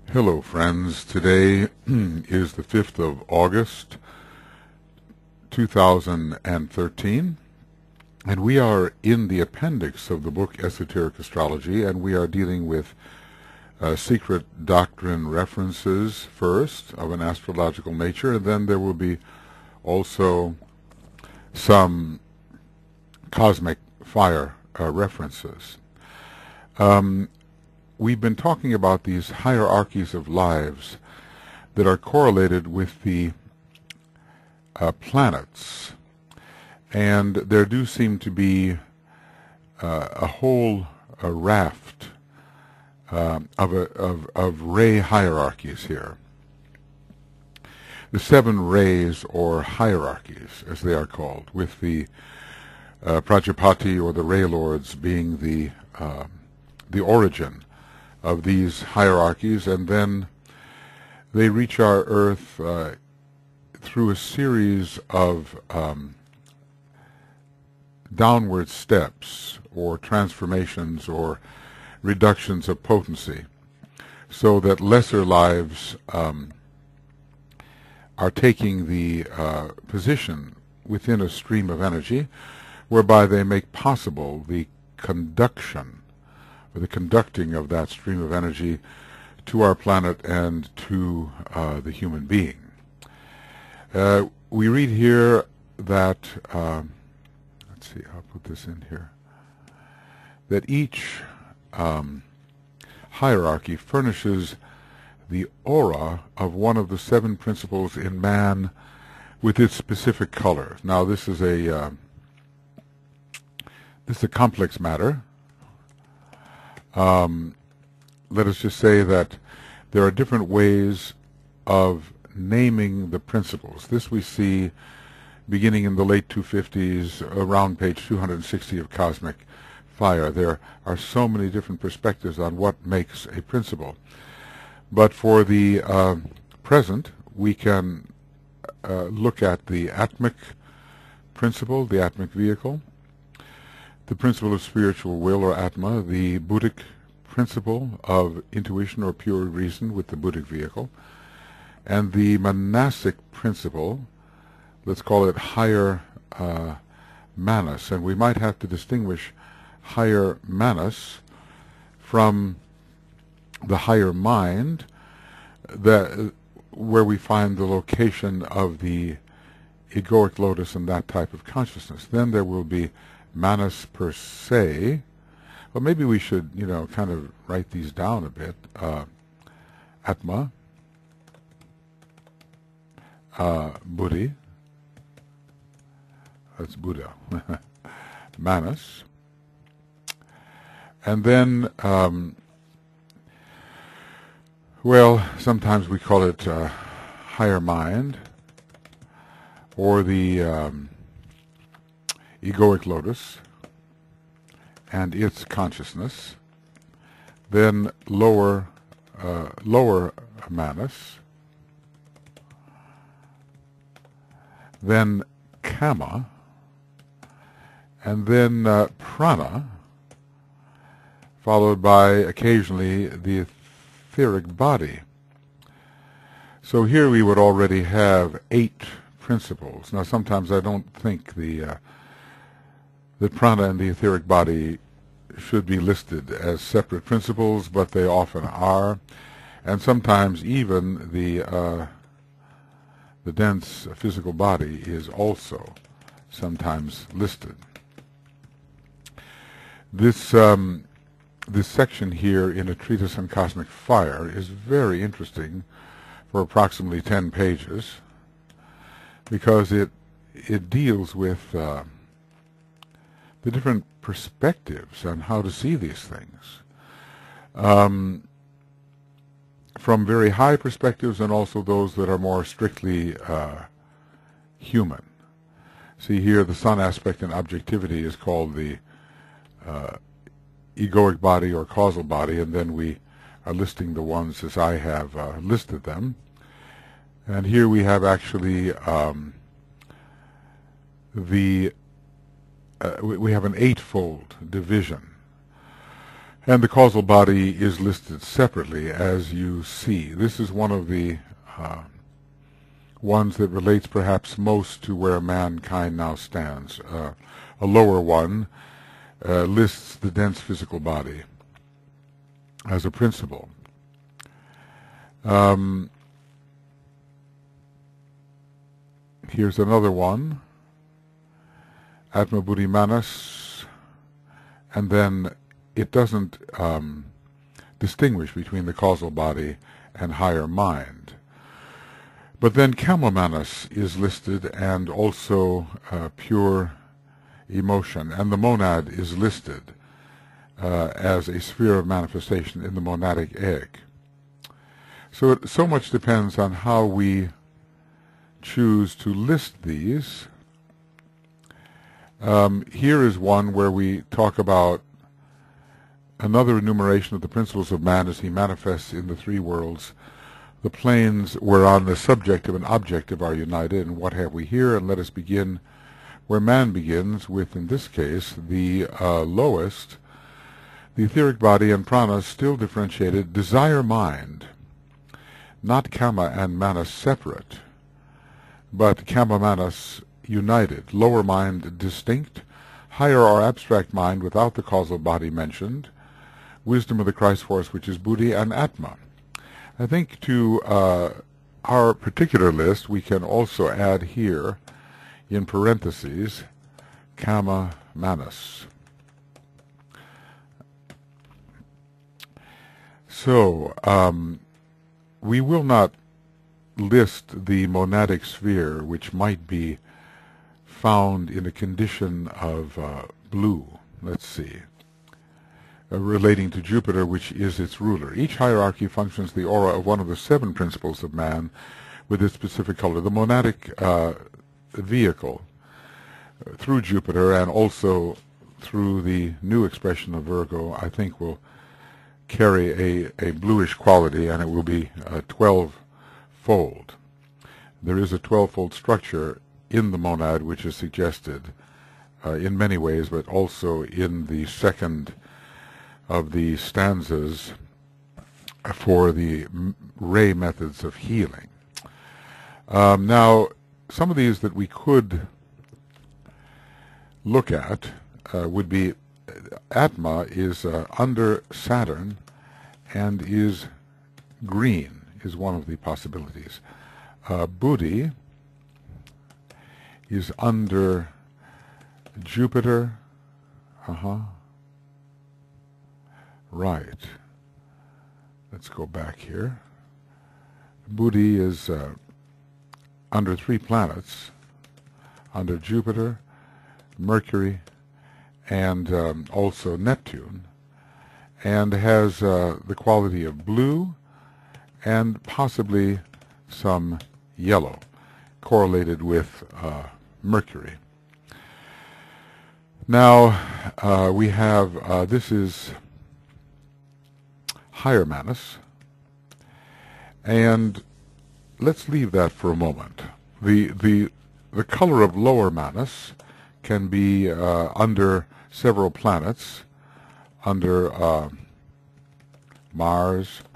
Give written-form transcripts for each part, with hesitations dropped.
Hello friends, today is the 5th of August 2013 and we are in the appendix of the book Esoteric Astrology, and we are dealing with secret doctrine references first of an astrological nature, and then there will be also some cosmic fire references. We've been talking about these hierarchies of lives that are correlated with the planets, and there do seem to be a whole raft of ray hierarchies here. The 7 rays, or hierarchies as they are called, with the Prajapati or the ray lords being the origin of these hierarchies, and then they reach our earth through a series of downward steps or transformations or reductions of potency, so that lesser lives are taking the position within a stream of energy whereby they make possible the conduction or the conducting of that stream of energy to our planet and to the human being. We read here that, let's see, I'll put this in here, that each hierarchy furnishes the aura of one of the 7 principles in man with its specific color. Now this is a complex matter. Let us just say that there are different ways of naming the principles. This we see beginning in the late 250s, around page 260 of Cosmic Fire. There are so many different perspectives on what makes a principle. But for the present, we can look at the Atmic principle, the Atmic vehicle, the principle of spiritual will, or Atma, the Buddhic principle of intuition or pure reason with the Buddhic vehicle, and the monastic principle, let's call it higher Manas. And we might have to distinguish higher Manas from the higher mind, where we find the location of the egoic lotus and that type of consciousness. Then there will be Manas per se. Well, maybe we should, kind of write these down a bit. Atma, Buddhi, that's Buddha, Manas, and then, well, sometimes we call it higher mind, or the egoic lotus and its consciousness, then lower Manas, then Kama, and then Prana, followed by occasionally the etheric body. So here we would already have 8 principles. Now sometimes I don't think the prana and the etheric body should be listed as separate principles, but they often are, and sometimes even the dense physical body is also sometimes listed. This section here in A Treatise on Cosmic Fire is very interesting for approximately 10 pages, because it deals with the different perspectives on how to see these things, from very high perspectives and also those that are more strictly human. See here, the sun aspect and objectivity is called the egoic body or causal body, and then we are listing the ones as I have listed them. And here we have actually we have an 8-fold division. And the causal body is listed separately, as you see. This is one of the ones that relates perhaps most to where mankind now stands. A lower one lists the dense physical body as a principle. Here's another one, Atma Buddhi Manas, and then it doesn't distinguish between the causal body and higher mind. But then Kama Manas is listed, and also pure emotion, and the monad is listed as a sphere of manifestation in the monadic egg. So it so much depends on how we choose to list these. Here is one where we talk about another enumeration of the principles of man as he manifests in the three worlds. The planes whereon the subjective and objective are united, and what have we here? And let us begin where man begins, with, in this case, the lowest, the etheric body and prana still differentiated, desire mind, not kama and manas separate, but kama manas united, lower mind distinct, higher or abstract mind without the causal body mentioned, wisdom of the Christ force, which is buddhi, and atma. I think to our particular list we can also add here, in parentheses, kama manas. So we will not list the monadic sphere, which might be found in a condition of blue. Let's see. Relating to Jupiter, which is its ruler. Each hierarchy functions the aura of one of the 7 principles of man with its specific color. The monadic vehicle through Jupiter, and also through the new expression of Virgo, I think will carry a bluish quality, and it will be 12-fold. There is a 12-fold structure in the monad which is suggested in many ways, but also in the second of the stanzas for the ray methods of healing. Now, some of these that we could look at would be Atma is under Saturn and is green, is one of the possibilities. Buddhi is under Jupiter. Right. Let's go back here. Buddhi is under 3 planets, under Jupiter, Mercury, and also Neptune, and has the quality of blue and possibly some yellow, correlated with Mercury. Now we have, this is higher Manas, and let's leave that for a moment. The color of lower Manas can be under several planets, under Mars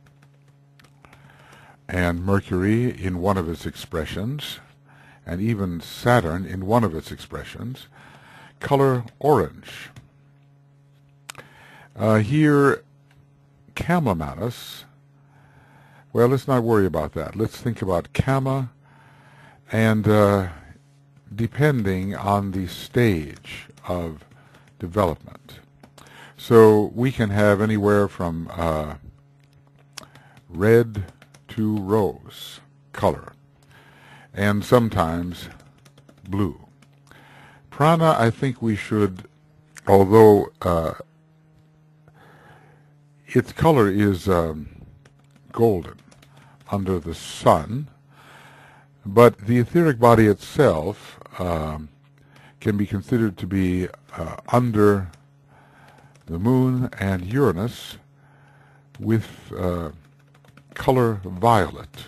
and Mercury in one of its expressions, and even Saturn in one of its expressions. Color orange. Here, Kama Manas, well, let's not worry about that. Let's think about Kama, and depending on the stage of development. So we can have anywhere from red to rose color, and sometimes blue. Prana, I think we should, although its color is golden under the sun, but the etheric body itself can be considered to be under the moon and Uranus with color violet.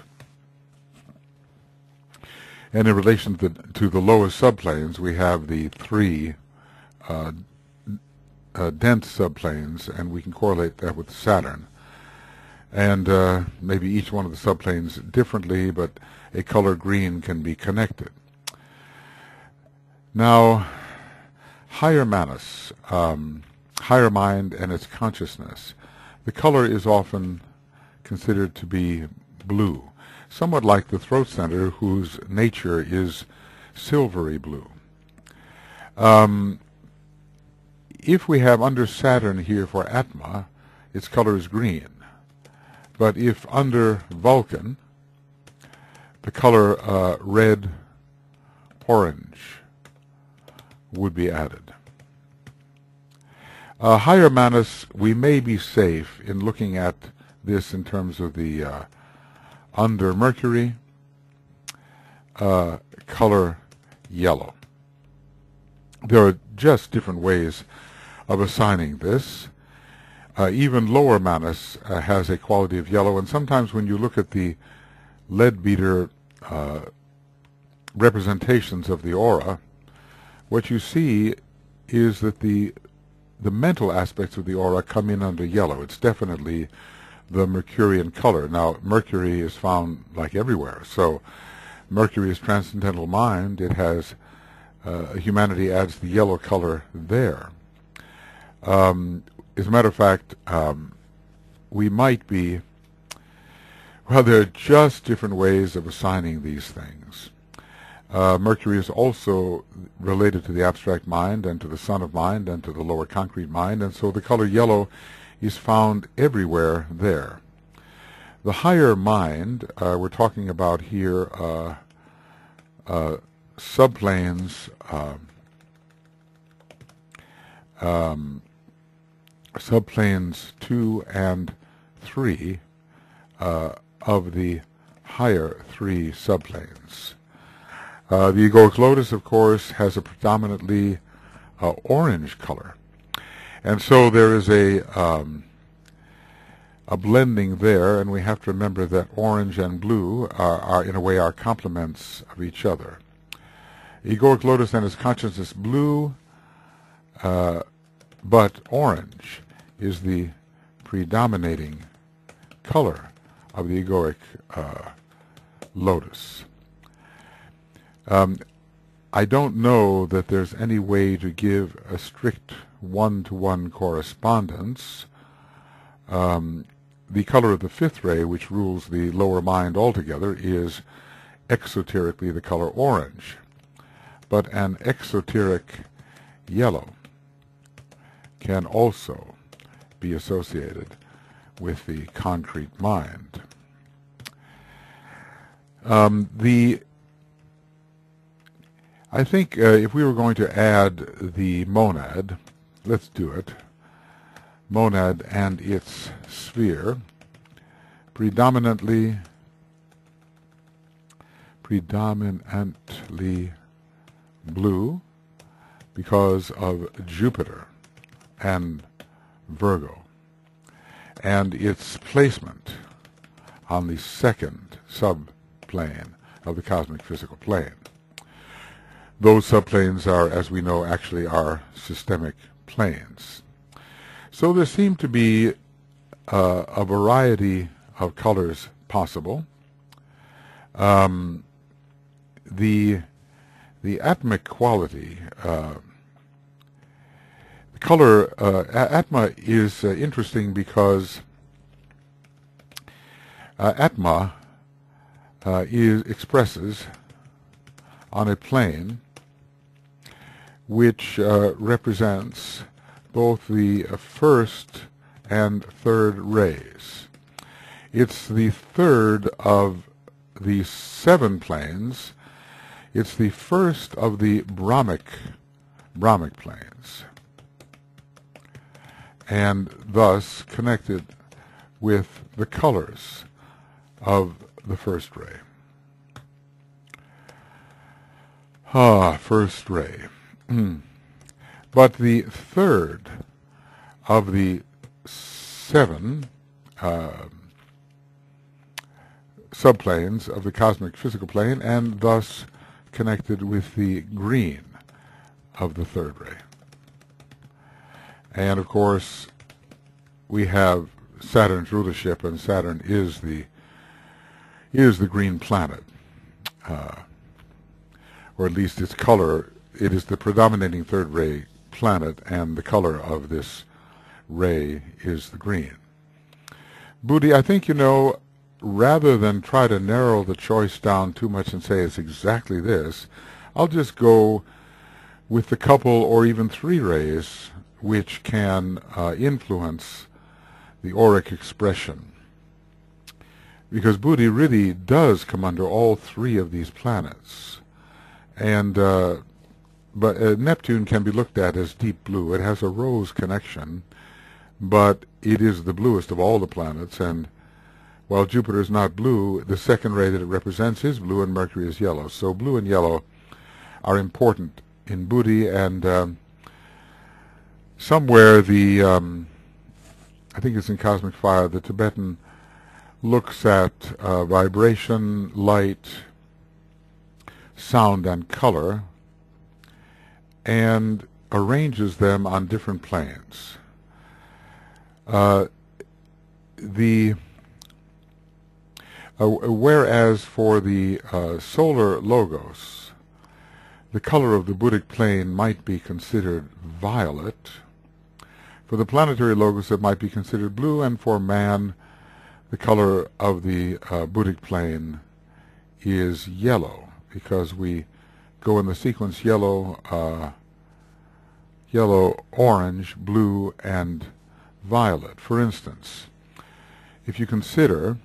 And in relation to the lowest subplanes, we have the 3 dense subplanes, and we can correlate that with Saturn. And maybe each one of the subplanes differently, but a color green can be connected. Now, higher Manus, higher mind and its consciousness. The color is often considered to be blue, somewhat like the throat center, whose nature is silvery blue. If we have under Saturn here for Atma, its color is green. But if under Vulcan, the color red-orange would be added. Higher Manus, we may be safe in looking at this in terms of the under Mercury, color yellow. There are just different ways of assigning this. Even lower Manus has a quality of yellow, and sometimes when you look at the Leadbeater representations of the aura, what you see is that the mental aspects of the aura come in under yellow. It's definitely the Mercurian color. Now, Mercury is found like everywhere, so Mercury is transcendental mind. It has humanity adds the yellow color there. As a matter of fact, we might be, well, there are just different ways of assigning these things. Mercury is also related to the abstract mind and to the son of mind and to the lower concrete mind, and so the color yellow is found everywhere there. The higher mind, we're talking about here subplanes, subplanes 2 and 3 of the higher 3 subplanes. The egoic lotus, of course, has a predominantly orange color, and so there is a blending there, and we have to remember that orange and blue are in a way, are complements of each other. Egoic lotus and its consciousness blue, but orange is the predominating color of the egoic lotus. I don't know that there's any way to give a strict one-to-one correspondence. The color of the fifth ray, which rules the lower mind altogether, is exoterically the color orange, but an exoteric yellow can also be associated with the concrete mind. I think if we were going to add the monad, let's do it, monad and its sphere, predominantly blue because of Jupiter and Virgo, and its placement on the second subplane of the cosmic physical plane. Those subplanes are, as we know, actually are systemic planes. So there seem to be a variety of colors possible. The atmic quality, the color Atma is interesting because Atma expresses on a plane which represents both the first and third rays. It's the third of the 7 planes. It's the first of the Brahmic planes, and thus connected with the colors of the first ray. First ray. But the third of the 7 subplanes of the cosmic physical plane, and thus connected with the green of the third ray. And of course, we have Saturn's rulership, and Saturn is the green planet, or at least its color. It is the predominating third ray planet, and the color of this ray is the green. Budi, I think, rather than try to narrow the choice down too much and say it's exactly this, I'll just go with the couple or even three rays which can influence the auric expression. Because Budi really does come under all three of these planets. And but Neptune can be looked at as deep blue. It has a rose connection, but it is the bluest of all the planets, and while Jupiter is not blue, the second ray that it represents is blue, and Mercury is yellow. So blue and yellow are important in Budi, and somewhere I think it's in Cosmic Fire, the Tibetan looks at vibration, light, sound, and color, and arranges them on different planes. Whereas for the solar logos, the color of the Buddhic plane might be considered violet. For the planetary logos, it might be considered blue, and for man, the color of the Buddhic plane is yellow, because we go in the sequence yellow, orange, blue, and violet. For instance, if you consider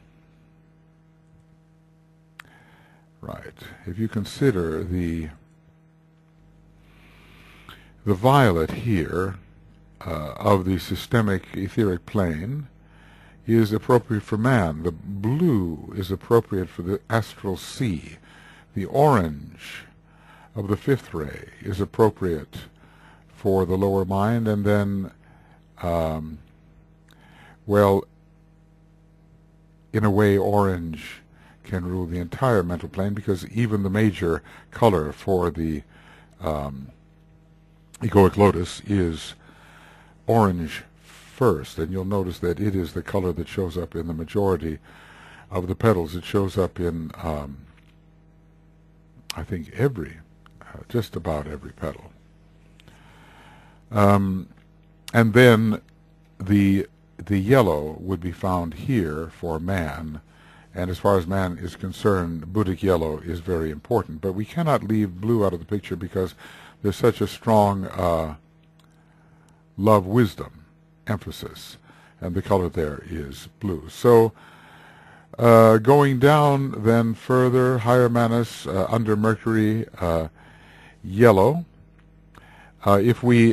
the violet here of the systemic etheric plane is appropriate for man. The blue is appropriate for the astral sea. The orange of the fifth ray is appropriate for the lower mind, and then, well, in a way, orange can rule the entire mental plane, because even the major color for the egoic lotus is orange first, and you'll notice that it is the color that shows up in the majority of the petals. It shows up in, I think, just about every petal. And then the yellow would be found here for man, and as far as man is concerned, Buddhic yellow is very important. But we cannot leave blue out of the picture, because there's such a strong love-wisdom emphasis, and the color there is blue. So going down then further, higher Manus, under Mercury, yellow. If we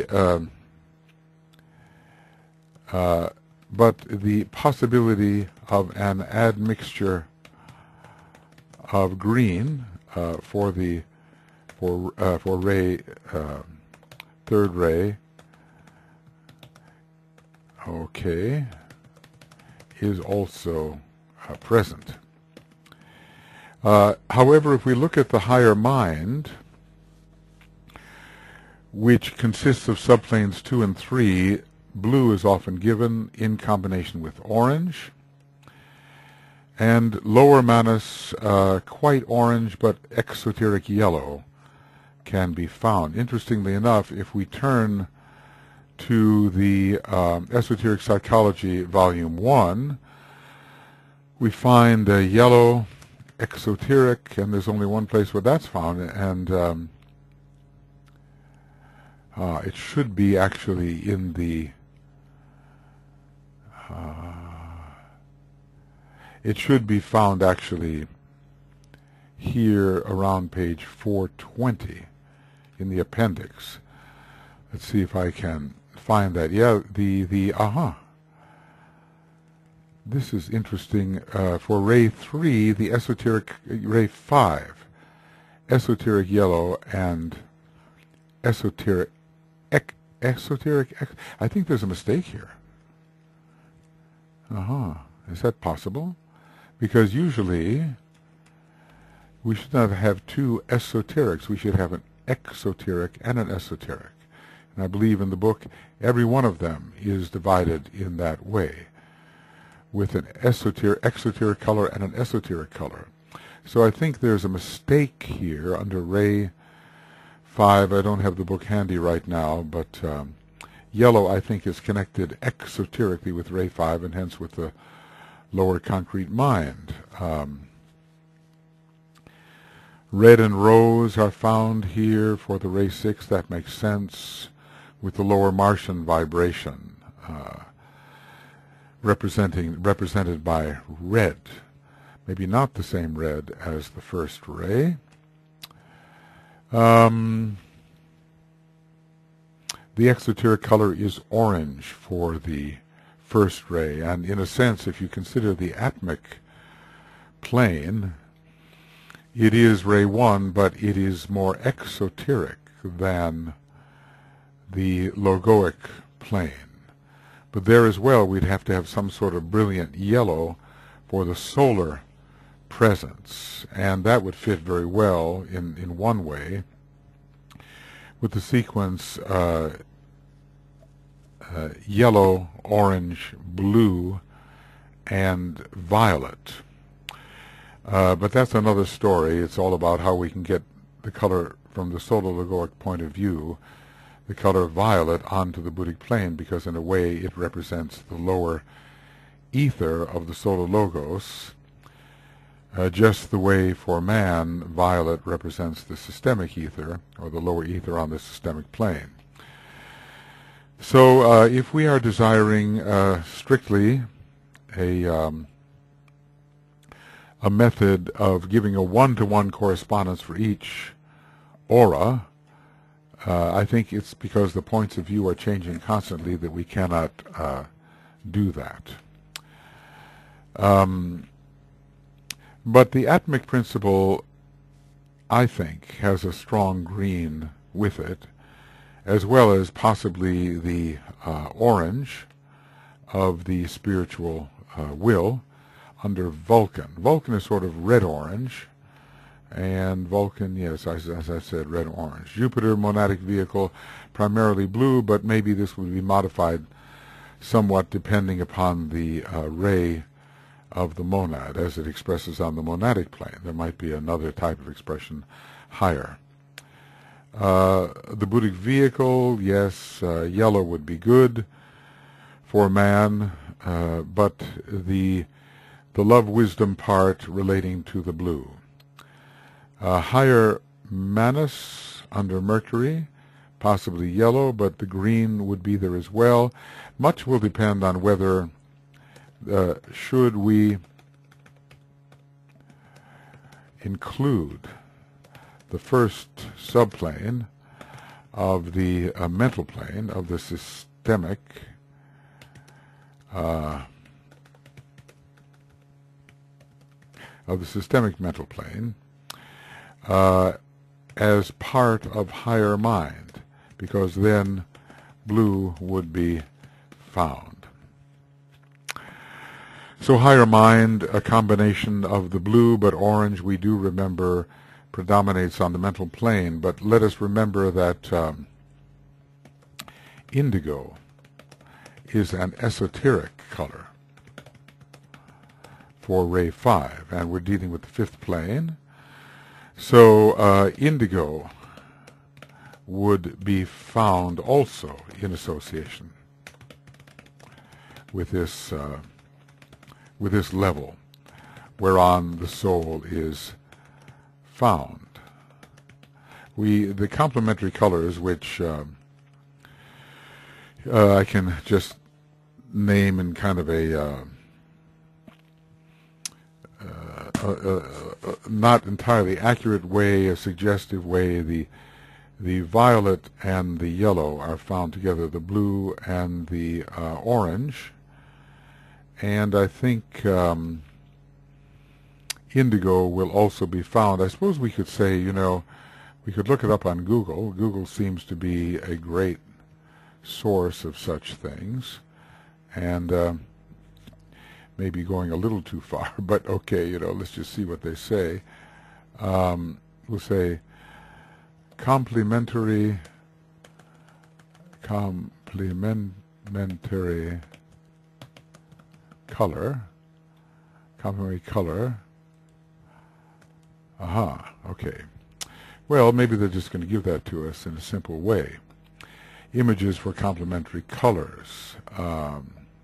but the possibility of an admixture of green for ray, third ray, okay, is also present. However, if we look at the higher mind, which consists of subplanes 2 and 3, blue is often given in combination with orange, and lower Manus, quite orange, but exoteric yellow can be found. Interestingly enough, if we turn to the Esoteric Psychology, Volume 1, we find yellow exoteric, and there's only one place where that's found, and it should be actually in the it should be found actually here around page 420 in the appendix. Let's see if I can find that. Yeah, this is interesting. For ray 3, the esoteric ray 5, esoteric yellow and esoteric I think there's a mistake here. Is that possible? Because usually we should not have two esoterics. We should have an exoteric and an esoteric. And I believe in the book every one of them is divided in that way, with an exoteric color and an esoteric color. So I think there's a mistake here under Ray 5. I don't have the book handy right now, but yellow, I think, is connected exoterically with Ray 5 and hence with the lower concrete mind. Red and rose are found here for the Ray 6. That makes sense with the lower Martian vibration represented by red. Maybe not the same red as the first ray. The exoteric color is orange for the first ray, and in a sense, if you consider the atomic plane, it is ray 1, but it is more exoteric than the logoic plane. But there as well, we'd have to have some sort of brilliant yellow for the solar presence, and that would fit very well in one way with the sequence yellow, orange, blue, and violet. But that's another story. It's all about how we can get the color from the solar logoic point of view, the color violet onto the Buddhic plane, because in a way it represents the lower ether of the solar logos, just the way for man violet represents the systemic ether, or the lower ether on the systemic plane. So if we are desiring strictly a method of giving a one-to-one correspondence for each aura, I think it's because the points of view are changing constantly that we cannot do that. But the atomic principle, I think, has a strong green with it, as well as possibly the orange of the spiritual will under Vulcan. Vulcan is sort of red-orange, and Vulcan, yes, as I said, red-orange. Jupiter, monadic vehicle, primarily blue, but maybe this would be modified somewhat depending upon the ray of the monad as it expresses on the monadic plane. There might be another type of expression higher. The Buddhic vehicle, yes, yellow would be good for man, but the love-wisdom part relating to the blue. Higher Manus under Mercury, possibly yellow, but the green would be there as well. Much will depend on whether should we include the first subplane of the mental plane of the systemic mental plane as part of higher mind, because then blue would be found. So higher mind, a combination of the blue, but orange, we do remember, predominates on the mental plane. But let us remember that indigo is an esoteric color for ray 5, and we're dealing with the fifth plane. So indigo would be found also in association with this level whereon the soul is found. The complementary colors, which I can just name in kind of a not entirely accurate way, a suggestive way, the violet and the yellow are found together, the blue and the orange, and I think indigo will also be found. I suppose we could say, we could look it up on Google. Google seems to be a great source of such things, and maybe going a little too far, but okay, let's just see what they say. We'll say complementary complementary color. Complementary color. Aha, okay. Well, maybe they're just going to give that to us in a simple way. Images for complementary colors. I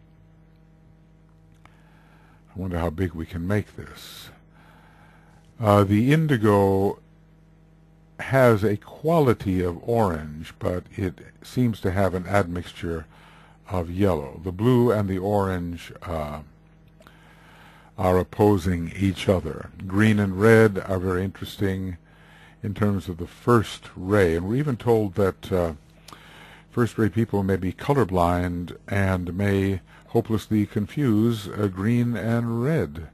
wonder how big we can make this. The indigo has a quality of orange, but it seems to have an admixture of yellow. The blue and the orange are opposing each other. Green and red are very interesting in terms of the first ray, and we're even told that first-ray people may be colorblind and may hopelessly confuse green and red.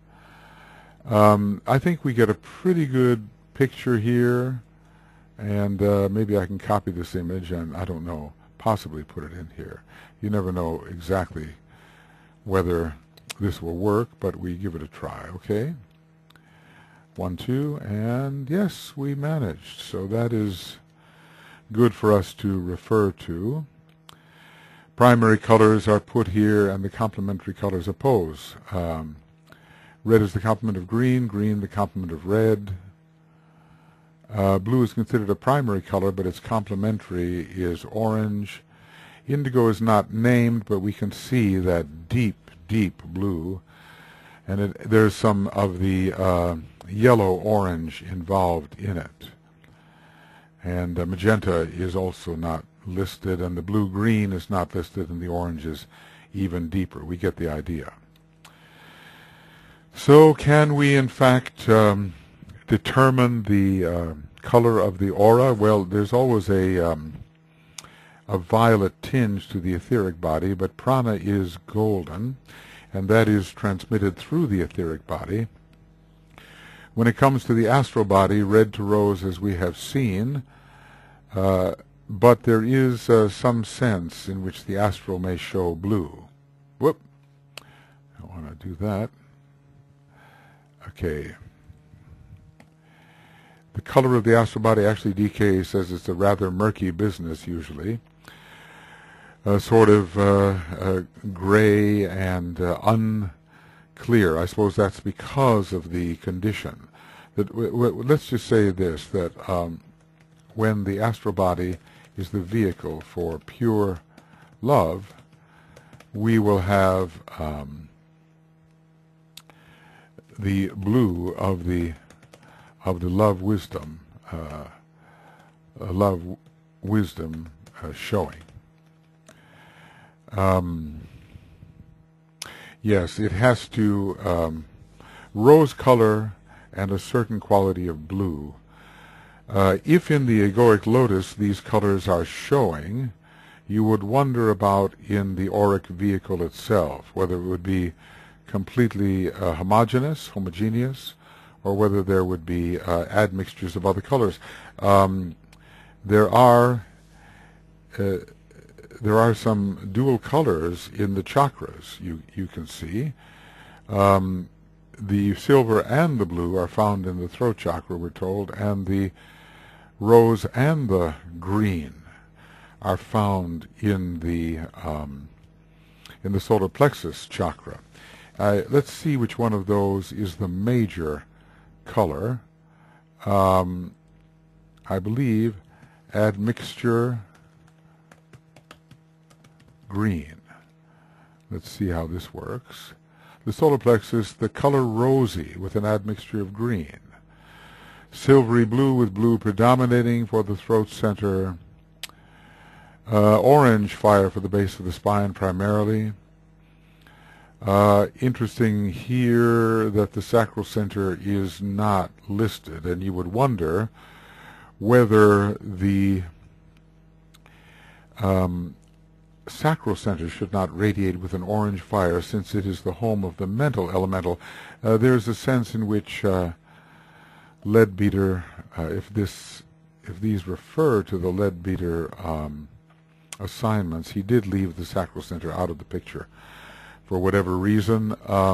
I think we get a pretty good picture here, and maybe I can copy this image and, I don't know, possibly put it in here. You never know exactly whether this will work, but we give it a try, okay? 1, 2, and yes, we managed. So that is good for us to refer to. Primary colors are put here, and the complementary colors oppose. Red is the complement of green, green the complement of red. Blue is considered a primary color, but its complementary is orange. Indigo is not named, but we can see that deep, deep blue. And there's some of the yellow-orange involved in it. And magenta is also not listed, and the blue-green is not listed, and the orange is even deeper. We get the idea. So can we, in fact, determine the color of the aura? Well, there's always a violet tinge to the etheric body, but prana is golden, and that is transmitted through the etheric body. When it comes to the astral body, red to rose, as we have seen, but there is some sense in which the astral may show blue. Whoop! I don't want to do that. Okay. The color of the astral body, actually DK says it's a rather murky business usually. Sort of gray and unclear. I suppose that's because of the condition. Let's just say this, that when the astral body is the vehicle for pure love, we will have the blue of the love wisdom, showing. Yes, it has to rose color and a certain quality of blue. If in the egoic lotus these colors are showing, you would wonder about in the auric vehicle itself, whether it would be completely homogeneous, or whether there would be admixtures of other colors. There are some dual colors in the chakras, you can see. The silver and the blue are found in the throat chakra, we're told, and the rose and the green are found in the solar plexus chakra. Let's see which one of those is the major color. I believe admixture green. Let's see how this works. The solar plexus, the color rosy with an admixture of green. Silvery blue with blue predominating for the throat center. Orange fire for the base of the spine primarily. Interesting here that the sacral center is not listed, and you would wonder whether the sacral center should not radiate with an orange fire, since it is the home of the mental elemental. There's a sense in which Leadbeater, if these refer to the Leadbeater assignments, he did leave the sacral center out of the picture for whatever reason.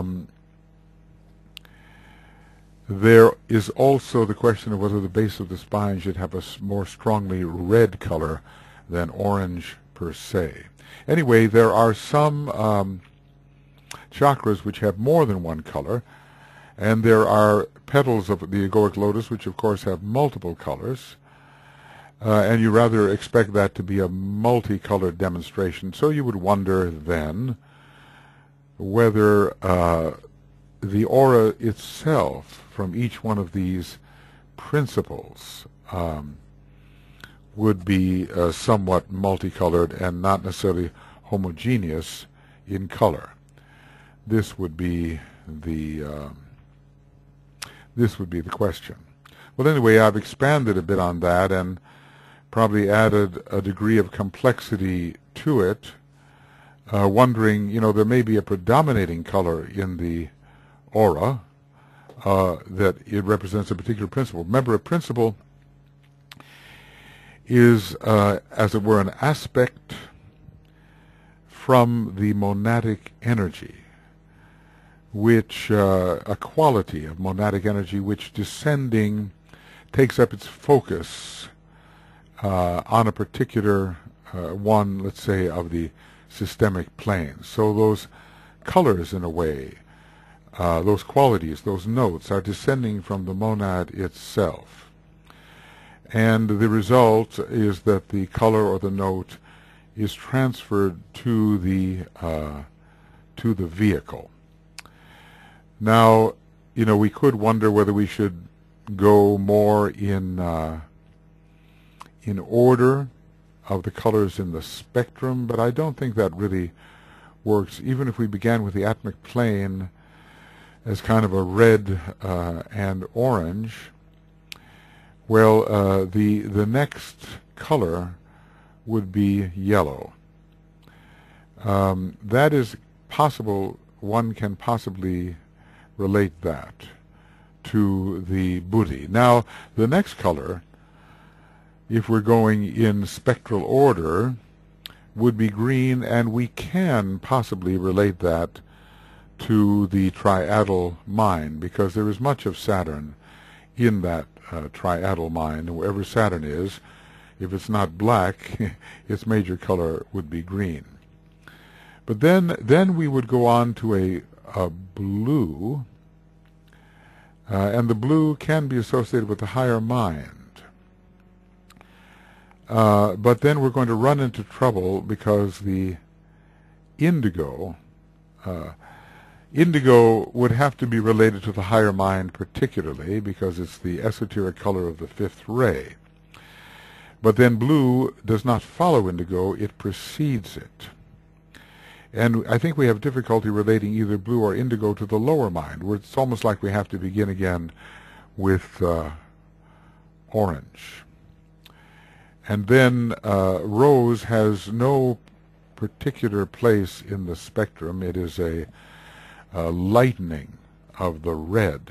There is also the question of whether the base of the spine should have a more strongly red color than orange per se. Anyway, there are some chakras which have more than one color, and there are petals of the egoic lotus which of course have multiple colors, and you rather expect that to be a multicolored demonstration. So you would wonder then whether the aura itself from each one of these principles would be somewhat multicolored and not necessarily homogeneous in color. This would be the question. Well, anyway, I've expanded a bit on that and probably added a degree of complexity to it, wondering, there may be a predominating color in the aura that it represents a particular principle. Remember, a principle is, as it were, an aspect from the monadic energy, which, a quality of monadic energy which descending takes up its focus on a particular one, let's say, of the systemic planes. So those colors, in a way, those qualities, those notes, are descending from the monad itself. And the result is that the color or the note is transferred to the vehicle. Now, we could wonder whether we should go more in order of the colors in the spectrum, but I don't think that really works. Even if we began with the atomic plane as kind of a red and orange, well, the next color would be yellow. That is possible. One can possibly relate that to the buddhi. Now, the next color, if we're going in spectral order, would be green, and we can possibly relate that to the triadal mind, because there is much of Saturn in that triadal mind. Wherever Saturn is, if it's not black, its major color would be green. But then we would go on to a blue, and the blue can be associated with the higher mind. But then we're going to run into trouble because the indigo would have to be related to the higher mind particularly, because it's the esoteric color of the fifth ray. But then blue does not follow indigo, it precedes it. And I think we have difficulty relating either blue or indigo to the lower mind, where it's almost like we have to begin again with orange. And then rose has no particular place in the spectrum. It is a lightening of the red.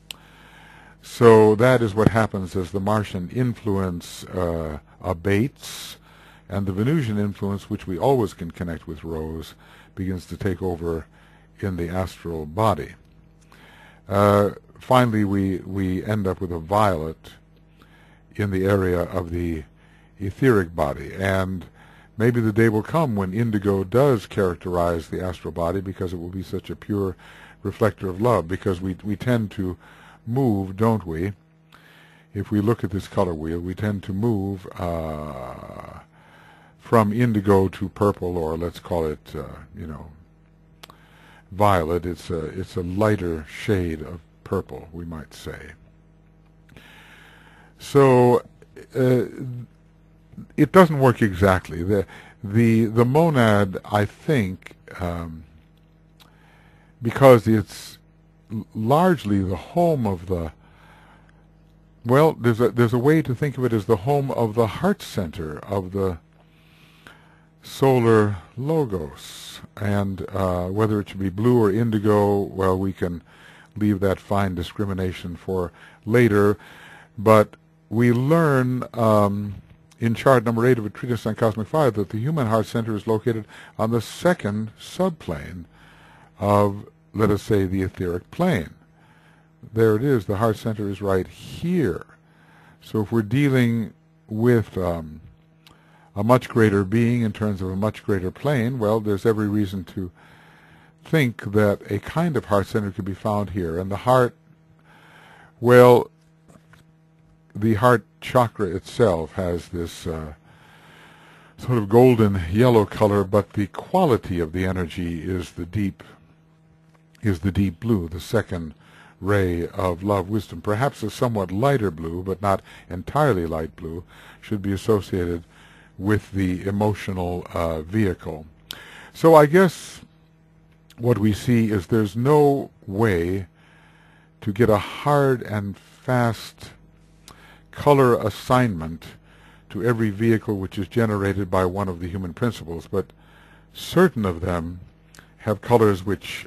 So that is what happens as the Martian influence abates, and the Venusian influence, which we always can connect with rose, begins to take over in the astral body. Finally, we end up with a violet in the area of the etheric body, and maybe the day will come when indigo does characterize the astral body, because it will be such a pure reflector of love, because we tend to move, don't we? If we look at this color wheel, we tend to move from indigo to purple, or let's call it, violet. It's a lighter shade of purple, we might say. So it doesn't work exactly. The monad, I think, because it's largely the home of the, well, there's a way to think of it as the home of the heart center of the solar logos. And whether it should be blue or indigo, well, we can leave that fine discrimination for later. But we learn in chart number 8 of a treatise on cosmic fire that the human heart center is located on the second subplane of, let us say, the etheric plane. There it is. The heart center is right here. So if we're dealing with a a much greater being in terms of a much greater plane, well, there's every reason to think that a kind of heart center could be found here. And the heart, well, the heart chakra itself has this sort of golden yellow color, but the quality of the energy is the deep blue, the second ray of love wisdom. Perhaps a somewhat lighter blue, but not entirely light blue, should be associated with the emotional vehicle. So I guess what we see is there's no way to get a hard and fast color assignment to every vehicle which is generated by one of the human principles, but certain of them have colors which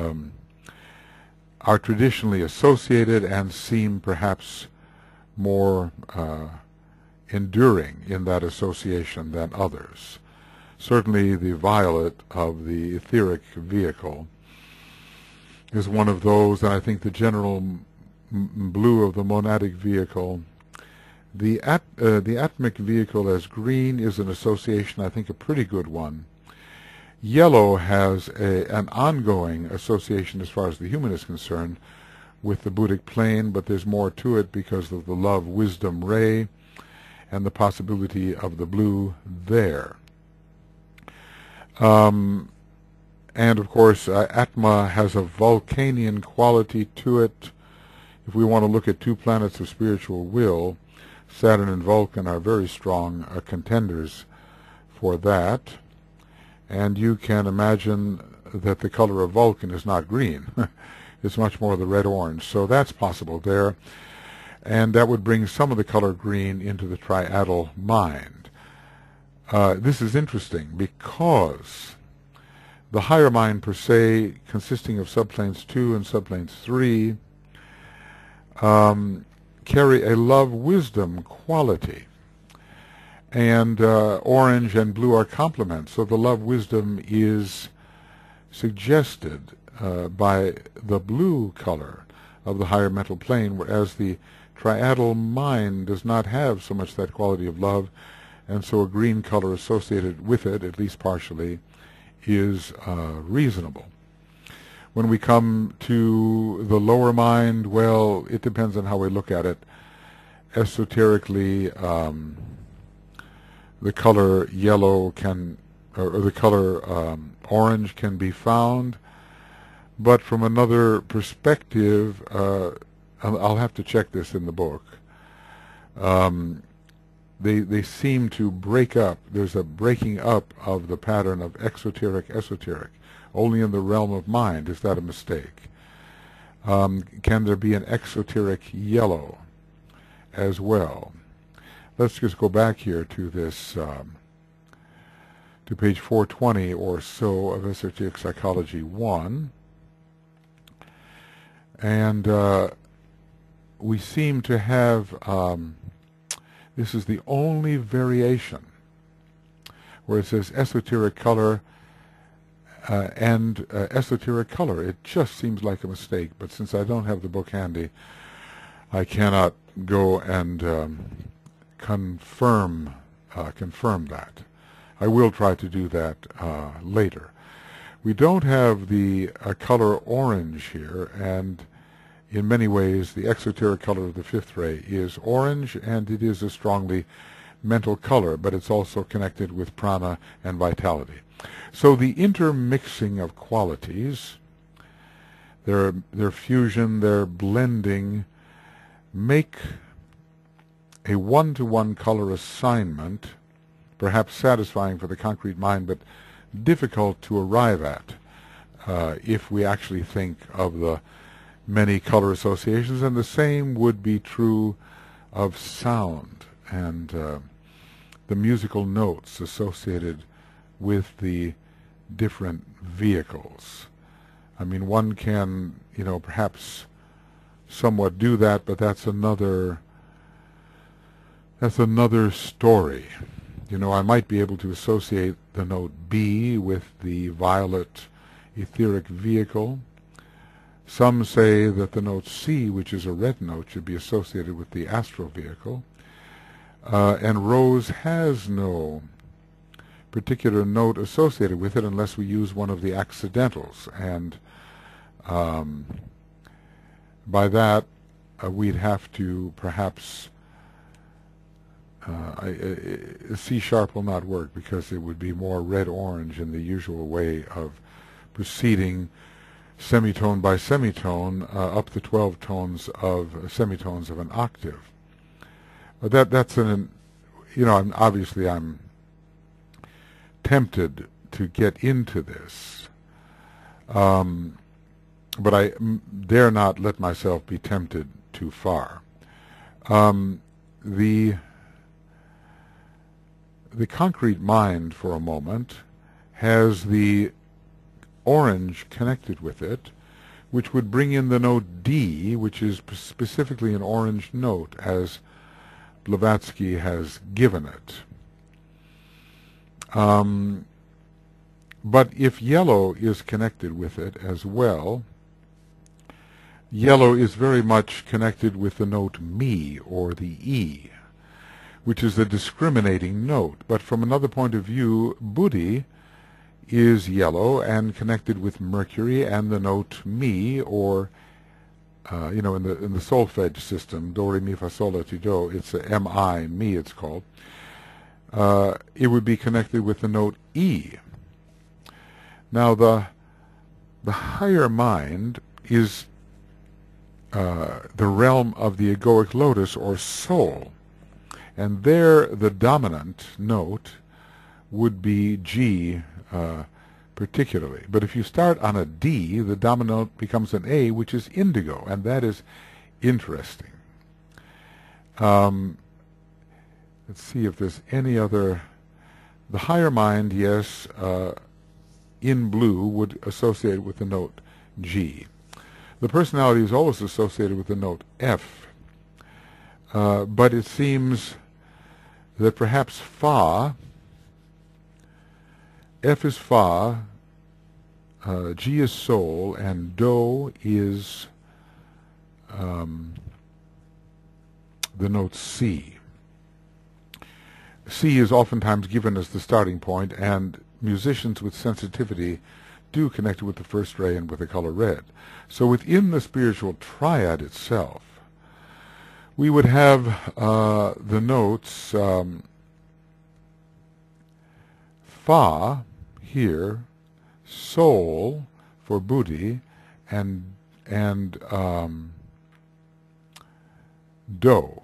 are traditionally associated and seem perhaps more enduring in that association than others. Certainly the violet of the etheric vehicle is one of those, and I think the general blue of the monadic vehicle. The atmic vehicle as green is an association, I think a pretty good one. Yellow has an ongoing association as far as the human is concerned with the Buddhic plane, but there's more to it because of the love wisdom ray and the possibility of the blue there. And of course Atma has a Vulcanian quality to it. If we want to look at two planets of spiritual will, Saturn and Vulcan are very strong contenders for that. And you can imagine that the color of Vulcan is not green. It's much more the red-orange. So that's possible there. And that would bring some of the color green into the triadal mind. This is interesting because the higher mind per se, consisting of subplanes 2 and subplanes 3, carry a love-wisdom quality. And orange and blue are complements. So the love-wisdom is suggested by the blue color of the higher mental plane, whereas the triadal mind does not have so much that quality of love, and so a green color associated with it, at least partially, is reasonable. When we come to the lower mind, well, it depends on how we look at it. Esoterically, the color yellow can, or the color orange can be found, but from another perspective, I'll have to check this in the book. They seem to break up. There's a breaking up of the pattern of exoteric, only in the realm of mind. Is that a mistake? Can there be an exoteric yellow as well? Let's just go back here to this, to page 420 or so of Esoteric Psychology 1. And we seem to have, this is the only variation where it says esoteric color and esoteric color. It just seems like a mistake, but since I don't have the book handy, I cannot go and confirm that. I will try to do that later. We don't have the color orange here, and in many ways the exoteric color of the fifth ray is orange, and it is a strongly mental color, but it's also connected with prana and vitality. So the intermixing of qualities, their fusion, their blending, make a one-to-one color assignment, perhaps satisfying for the concrete mind, but difficult to arrive at if we actually think of the many color associations. And the same would be true of sound and the musical notes associated with the different vehicles. I mean, one can, perhaps somewhat do that, but that's another story. I might be able to associate the note B with the violet etheric vehicle. Some say that the note C, which is a red note, should be associated with the astral vehicle. And Rose has no particular note associated with it unless we use one of the accidentals. And by that, we'd have to perhaps C sharp will not work because it would be more red-orange in the usual way of proceeding semitone by semitone up the 12 tones of semitones of an octave. But that's I'm tempted to get into this, but I dare not let myself be tempted too far. The concrete mind, for a moment, has the orange connected with it, which would bring in the note D, which is specifically an orange note, as Blavatsky has given it. But if yellow is connected with it as well, yellow is very much connected with the note Mi, or the E, which is a discriminating note. But from another point of view, Buddhi is yellow and connected with Mercury and the note Mi, or in the solfege system, do, re, mi, fa, sol, la, ti, do, it's a M-I, Mi it's called. It would be connected with the note E. Now the higher mind is the realm of the egoic lotus, or soul, and there the dominant note would be G particularly. But if you start on a D, the dominant note becomes an A, which is indigo, and that is interesting. Let's see if there's any other. The higher mind, yes, in blue would associate with the note G. The personality is always associated with the note F, but it seems that perhaps Fa, F is Fa, G is Sol, and Do is the note C. C is oftentimes given as the starting point, and musicians with sensitivity do connect it with the first ray and with the color red. So within the spiritual triad itself, we would have the notes Fa here, Sol for Buddhi, and Do,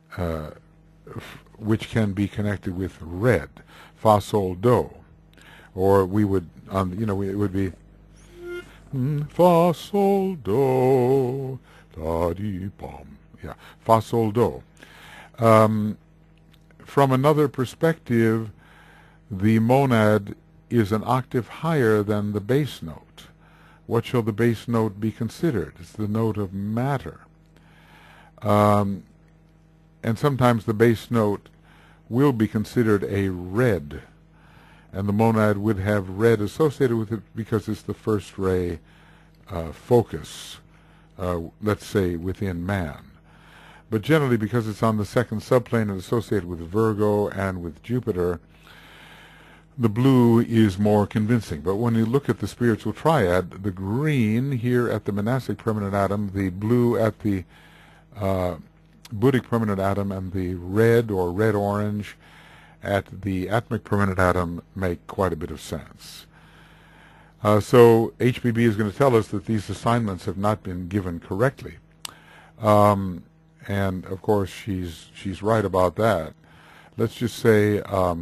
which can be connected with red, Fa, Sol, Do, or we would, it would be Fa, Sol, Do, da, di, bum. Yeah, Fa, Sol, Do. From another perspective, the monad is an octave higher than the bass note. What shall the bass note be considered? It's the note of matter. And sometimes the bass note will be considered a red, and the monad would have red associated with it because it's the first ray focus, let's say, within man. But generally, because it's on the second subplane and associated with Virgo and with Jupiter, the blue is more convincing. But when you look at the spiritual triad, the green here at the monastic permanent atom, the blue at the Buddhic permanent atom, and the red or red-orange at the Atmic permanent atom make quite a bit of sense. So HBB is going to tell us that these assignments have not been given correctly. And of course she's right about that. Let's just say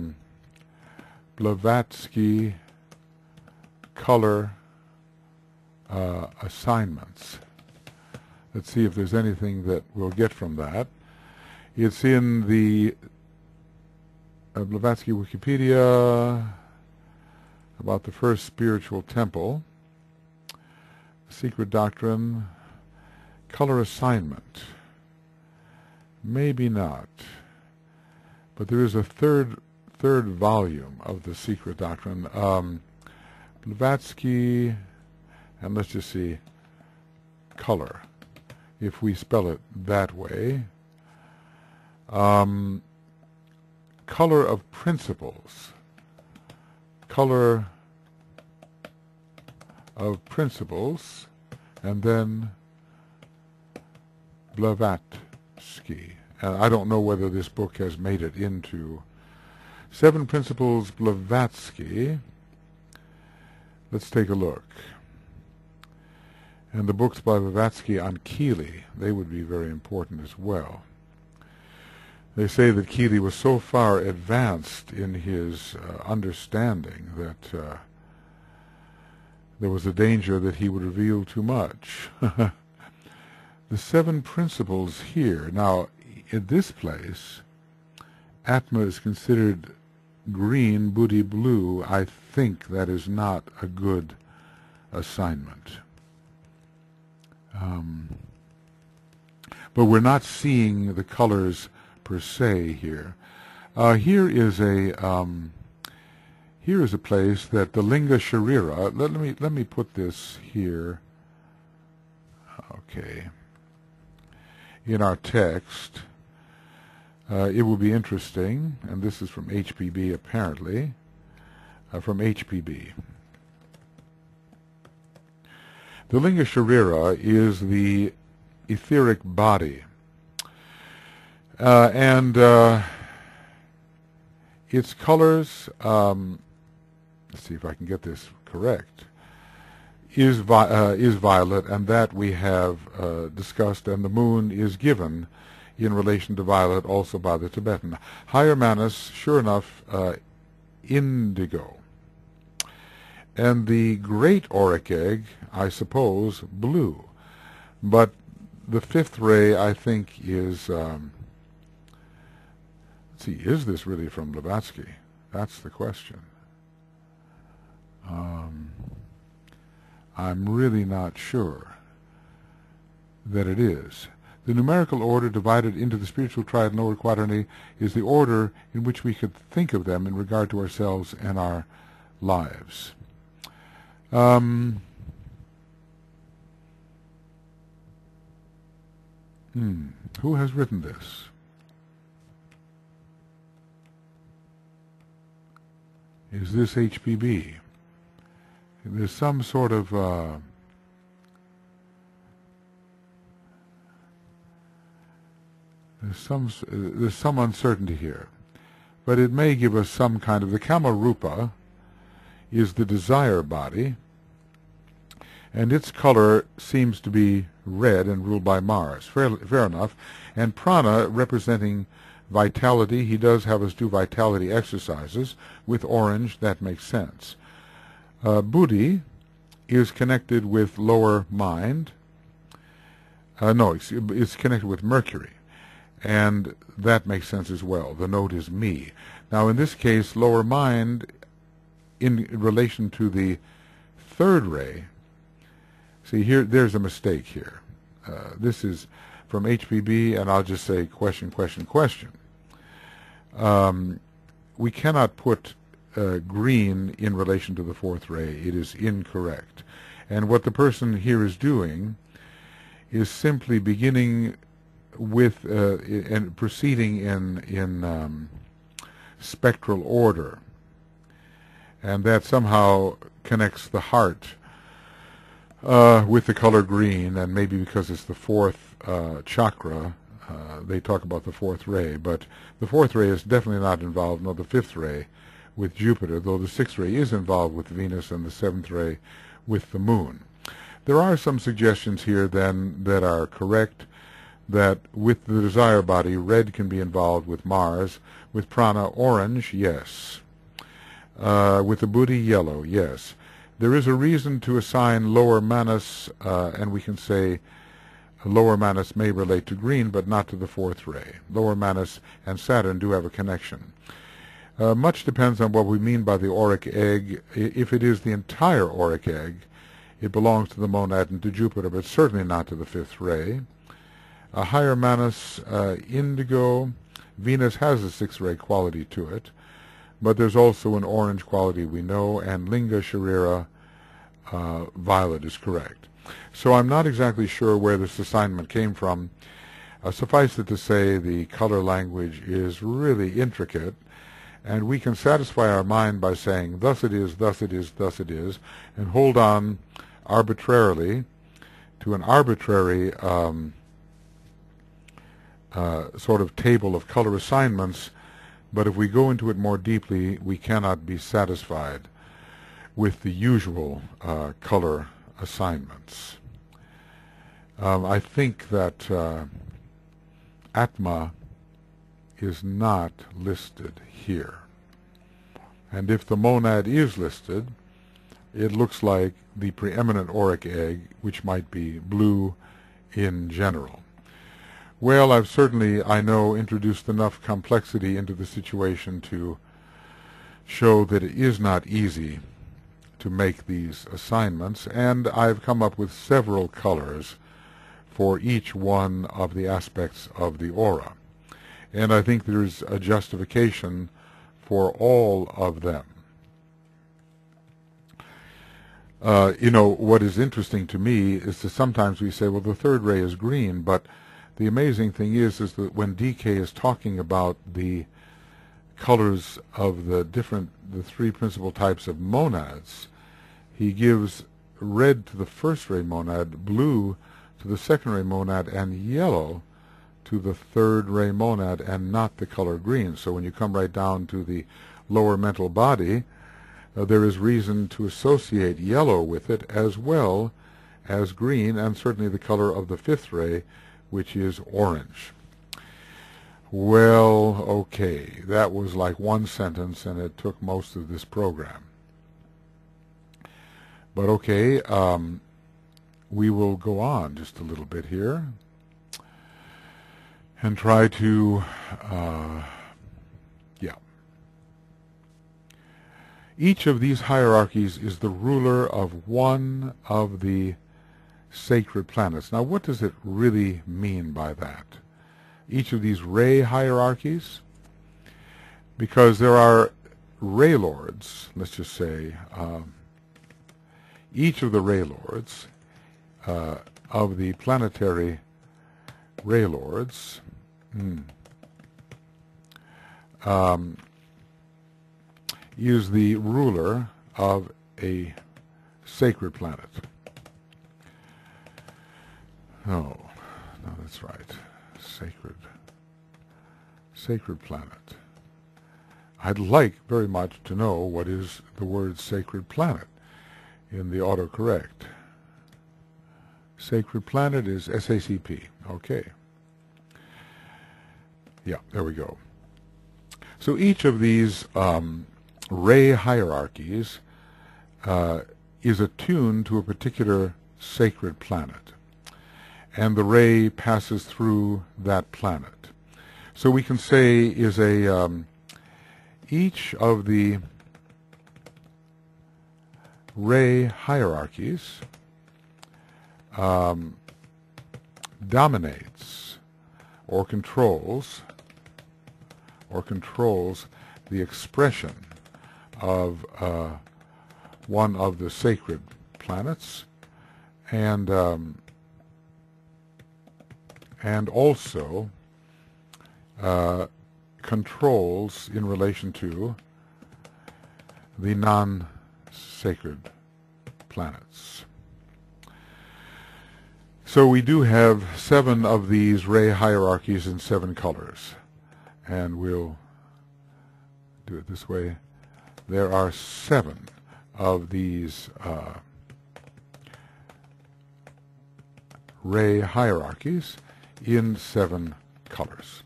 Blavatsky color assignments. Let's see if there's anything that we'll get from that. It's in the Blavatsky Wikipedia about the first spiritual temple, secret doctrine, color assignment. Maybe not, but there is a third volume of the secret doctrine. Blavatsky, and let's just see, color, if we spell it that way. Color of principles. color of principles, and then Blavatsky. And I don't know whether this book has made it into Seven Principles Blavatsky. Let's take a look. And the books by Blavatsky on Keely, they would be very important as well. They say that Keely was so far advanced in his understanding that there was a danger that he would reveal too much. The seven principles here. Now, in this place, Atma is considered green, Buddhi blue. I think that is not a good assignment. But we're not seeing the colors per se here. Here is a place that the Linga Sharira. Let me put this here. Okay. In our text, it will be interesting, and this is from HPB apparently, from HPB. The Linga Sharira is the etheric body, and its colors, let's see if I can get this correct, is violet, and that we have discussed, and the moon is given in relation to violet also by the Tibetan. Higher Manas, sure enough, indigo. And the great auric egg, I suppose, blue. But the fifth ray, I think, is, let's see, is this really from Blavatsky? That's the question. I'm really not sure that it is. The numerical order divided into the spiritual triad and lower quaterny is the order in which we could think of them in regard to ourselves and our lives. Who has written this? Is this HPB? There's some sort of there's some uncertainty here, but it may give us some kind of, the Kamarupa is the desire body, and its color seems to be red and ruled by Mars. Fair enough. And prana representing vitality. He does have us do vitality exercises with orange. That makes sense. Buddhi is connected with lower mind. It's connected with Mercury, and that makes sense as well. The note is me. Now, in this case, lower mind, in relation to the third ray, see here, there's a mistake here. This is from HPB, and I'll just say question, question, question. We cannot put green in relation to the fourth ray. It is incorrect. And what the person here is doing is simply beginning with and proceeding in spectral order, and that somehow connects the heart with the color green, and maybe because it's the fourth chakra, they talk about the fourth ray, but the fourth ray is definitely not involved, nor the fifth ray with Jupiter, though the sixth ray is involved with Venus and the seventh ray with the moon. There are some suggestions here then that are correct, that with the desire body, red can be involved with Mars, with prana, orange, yes. With the Buddhi, yellow, yes. There is a reason to assign lower manas, and we can say lower manas may relate to green, but not to the fourth ray. Lower manas and Saturn do have a connection. Much depends on what we mean by the auric egg. If it is the entire auric egg, it belongs to the monad and to Jupiter, but certainly not to the fifth ray. A higher manas, indigo. Venus has a sixth ray quality to it, but there's also an orange quality we know, and Linga Sharira, violet is correct. So I'm not exactly sure where this assignment came from. Suffice it to say, the color language is really intricate, And we can satisfy our mind by saying, thus it is, thus it is, thus it is, and hold on arbitrarily to an arbitrary sort of table of color assignments, but if we go into it more deeply, we cannot be satisfied with the usual color assignments. I think that Atma is not listed here. And if the monad is listed, it looks like the preeminent auric egg, which might be blue in general. Well, I've certainly, I know, introduced enough complexity into the situation to show that it is not easy to make these assignments, and I've come up with several colors for each one of the aspects of the aura. And I think there's a justification for all of them. You know, what is interesting to me is that sometimes we say, well, the third ray is green, but the amazing thing is that when DK is talking about the colors of the three principal types of monads, he gives red to the first ray monad, blue to the second ray monad, and yellow to the third ray monad, and not the color green. So when you come right down to the lower mental body, there is reason to associate yellow with it as well as green, and certainly the color of the fifth ray, which is orange. Well, okay, that was like one sentence, and it took most of this program. But okay, we will go on just a little bit here and try to, Each of these hierarchies is the ruler of one of the sacred planets. Now, what does it really mean by that? Each of these ray hierarchies? Because there are ray lords, let's just say, each of the ray lords, of the planetary ray lords, is the ruler of a sacred planet. Oh, no, that's right. Sacred planet. I'd like very much to know what is the word sacred planet in the autocorrect. Sacred planet is SACP. Okay. Yeah, there we go. So each of these ray hierarchies is attuned to a particular sacred planet, and the ray passes through that planet. So we can say is each of the ray hierarchies dominates or controls the expression of one of the sacred planets, and also controls in relation to the non-sacred planets. So we do have 7 of these ray hierarchies in 7 colors, and we'll do it this way. There are 7 of these ray hierarchies in 7 colors.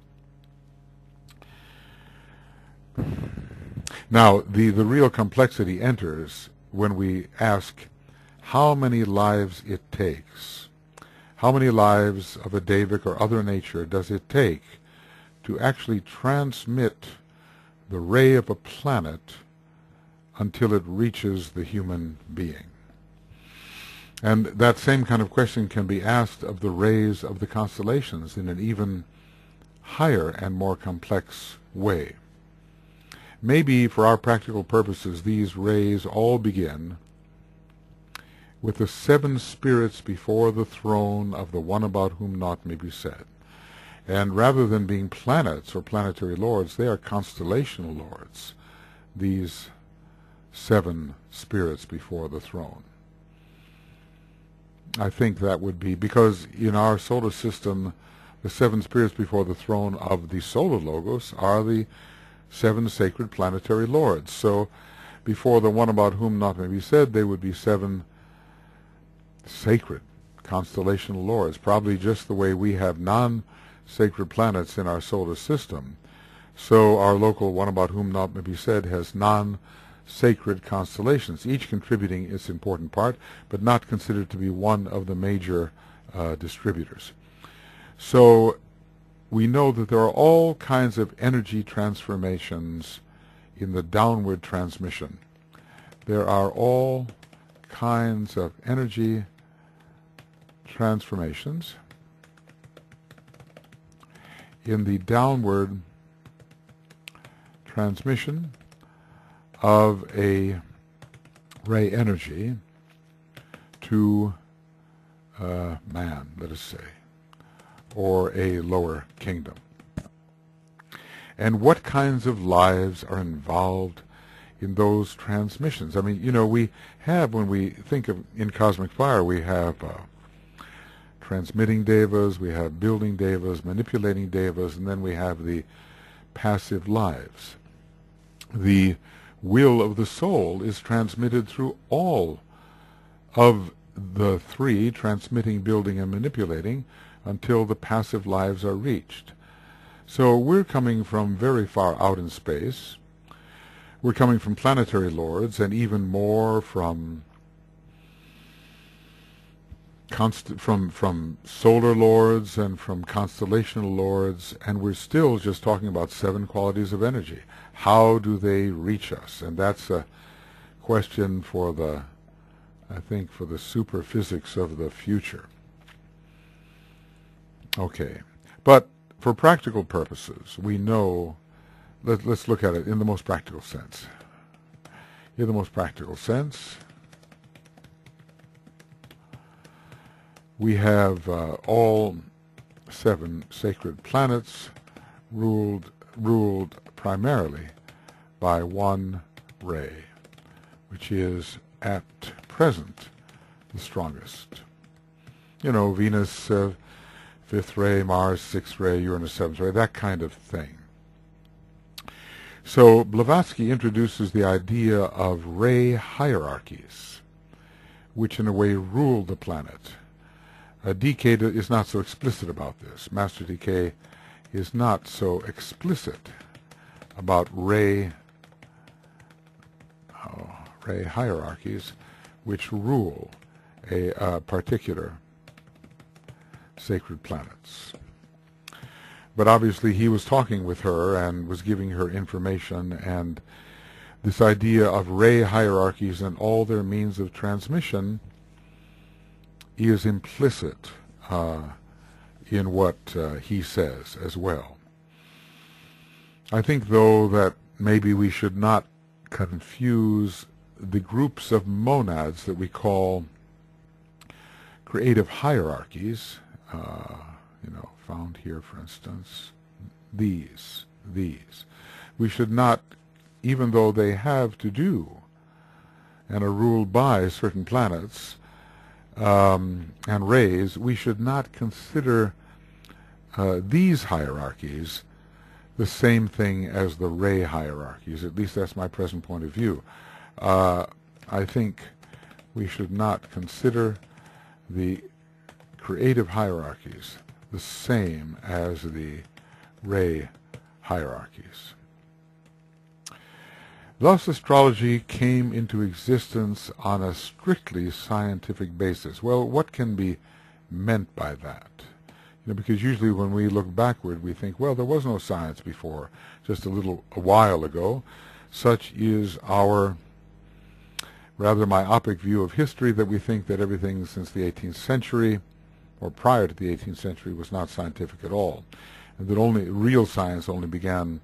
Now, the real complexity enters when we ask how many lives it takes. How many lives of a Devic or other nature does it take to actually transmit the ray of a planet until it reaches the human being? And that same kind of question can be asked of the rays of the constellations in an even higher and more complex way. Maybe for our practical purposes these rays all begin with the 7 spirits before the throne of the one about whom naught may be said. And rather than being planets or planetary lords, they are constellational lords, these 7 spirits before the throne. I think that would be, because in our solar system, the 7 spirits before the throne of the solar logos are the 7 sacred planetary lords. So before the one about whom not may be said, they would be 7 sacred constellational lords, probably just the way we have non-sacred planets in our solar system. So our local one about whom not may be said has non-sacred constellations, each contributing its important part, but not considered to be one of the major distributors. So we know that there are all kinds of energy transformations in the downward transmission. There are all kinds of energy transformations in the downward transmission of a ray energy to man, let us say, or a lower kingdom. And what kinds of lives are involved in those transmissions? I mean, you know, we have, when we think of in cosmic fire, we have transmitting devas, we have building devas, manipulating devas, and then we have the passive lives. The will of the soul is transmitted through all of the 3, transmitting, building, and manipulating, until the passive lives are reached. So we're coming from very far out in space. We're coming from planetary lords, and even more from solar lords and from constellational lords, and we're still just talking about 7 qualities of energy. How do they reach us? And that's a question for the, I think, for the superphysics of the future. Okay, but for practical purposes, we know, let's look at it in the most practical sense. In the most practical sense, we have all 7 sacred planets ruled primarily by one ray, which is at present the strongest. You know, Venus, 5th ray, Mars, 6th ray, Uranus, 7th ray, that kind of thing. So Blavatsky introduces the idea of ray hierarchies, which in a way rule the planet. DK is not so explicit about this. Master DK is not so explicit about ray hierarchies which rule a particular sacred planets. But obviously he was talking with her and was giving her information, and this idea of ray hierarchies and all their means of transmission is implicit in what he says as well. I think, though, that maybe we should not confuse the groups of monads that we call creative hierarchies, found here, for instance, these. We should not, even though they have to do and are ruled by certain planets and rays, we should not consider these hierarchies the same thing as the ray hierarchies. At least that's my present point of view. I think we should not consider the creative hierarchies the same as the ray hierarchies. Thus, astrology came into existence on a strictly scientific basis. Well, what can be meant by that? Because usually when we look backward, we think, well, there was no science before, just a while ago. Such is our rather myopic view of history, that we think that everything since the 18th century, or prior to the 18th century, was not scientific at all, and that only real science only began,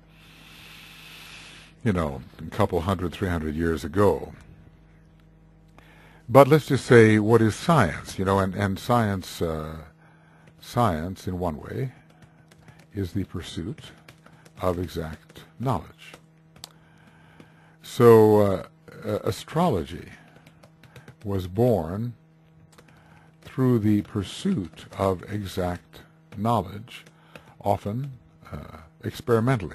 a couple 300 years ago. But let's just say, what is science? And science in one way is the pursuit of exact knowledge. So astrology was born through the pursuit of exact knowledge, often experimentally.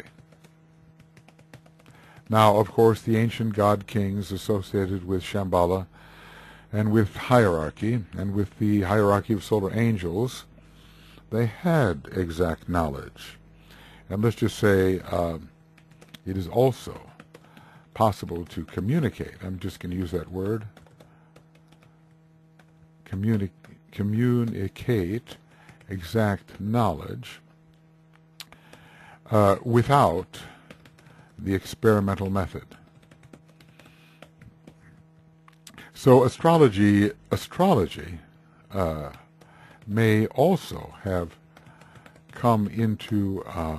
Now, of course, the ancient god-kings associated with Shambhala and with hierarchy, and with the hierarchy of solar angels, they had exact knowledge. And let's just say it is also possible to communicate. I'm just going to use that word. Communicate exact knowledge without the experimental method. So astrology may also have come into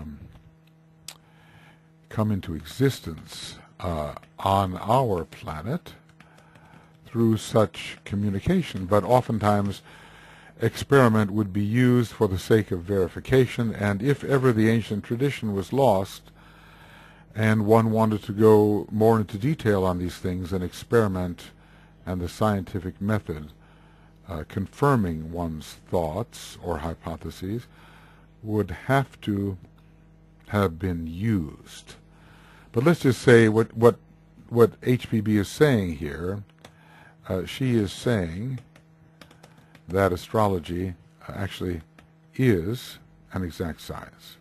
existence on our planet through such communication, but oftentimes experiment would be used for the sake of verification, and if ever the ancient tradition was lost and one wanted to go more into detail on these things, an experiment and the scientific method confirming one's thoughts or hypotheses would have to have been used. But let's just say what HPB is saying here. She is saying that astrology actually is an exact science.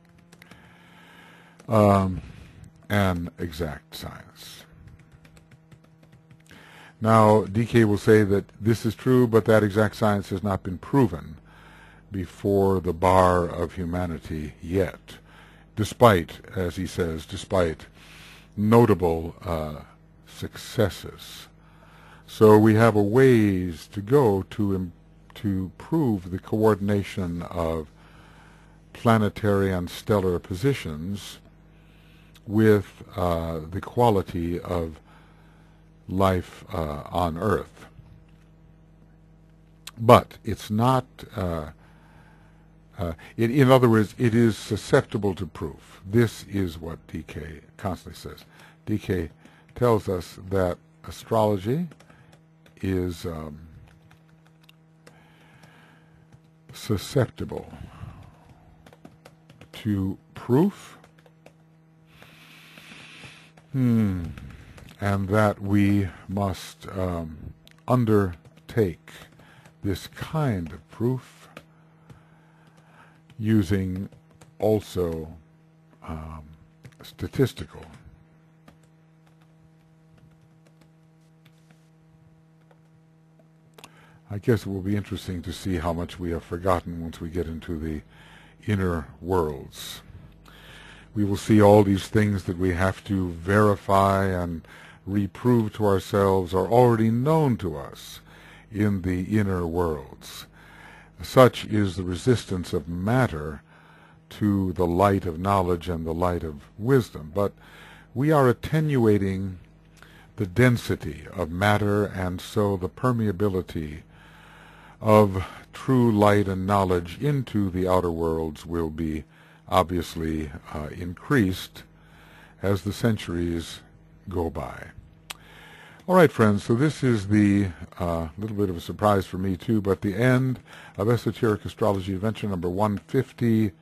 An exact science. Now, DK will say that this is true, but that exact science has not been proven before the bar of humanity yet, despite, as he says, despite notable successes. So we have a ways to go to prove the coordination of planetary and stellar positions with the quality of life on Earth. But it's not, in other words, it is susceptible to proof. This is what DK constantly says. DK tells us that astrology is susceptible to proof, and that we must undertake this kind of proof using also statistical I guess it will be interesting to see how much we have forgotten once we get into the inner worlds. We will see all these things that we have to verify and reprove to ourselves are already known to us in the inner worlds. Such is the resistance of matter to the light of knowledge and the light of wisdom. But we are attenuating the density of matter, and so the permeability of true light and knowledge into the outer worlds will be obviously increased as the centuries go by. All right, friends, so this is the little bit of a surprise for me too, but the end of Esoteric Astrology Adventure number 150A,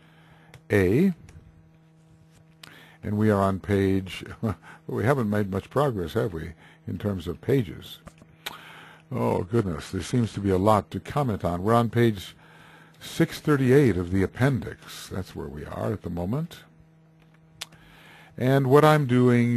and we are on page, well, we haven't made much progress, have we, in terms of pages? Oh, goodness, there seems to be a lot to comment on. We're on page 638 of the appendix. That's where we are at the moment. And what I'm doing,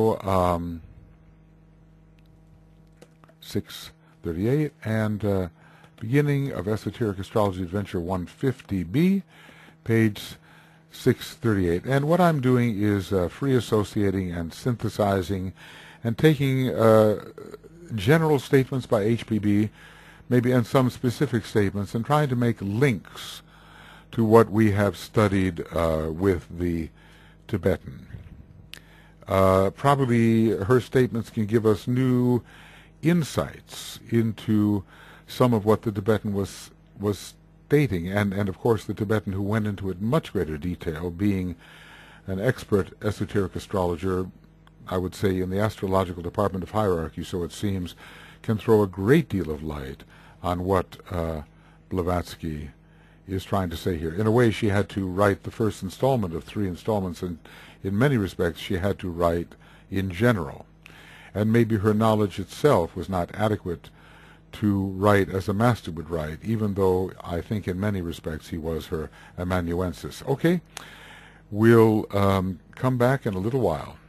638, and beginning of Esoteric Astrology Adventure 150B, page 638. And what I'm doing is free associating and synthesizing and taking general statements by HPB, maybe, and some specific statements, and trying to make links to what we have studied with the Tibetan. Probably her statements can give us new insights into some of what the Tibetan was dating, and of course the Tibetan who went into it in much greater detail, being an expert esoteric astrologer, I would say in the astrological department of hierarchy, so it seems, can throw a great deal of light on what Blavatsky is trying to say here. In a way, she had to write the first installment of 3 installments, and in many respects she had to write in general. And maybe her knowledge itself was not adequate to write as a master would write, even though I think in many respects he was her amanuensis. Okay, we'll come back in a little while.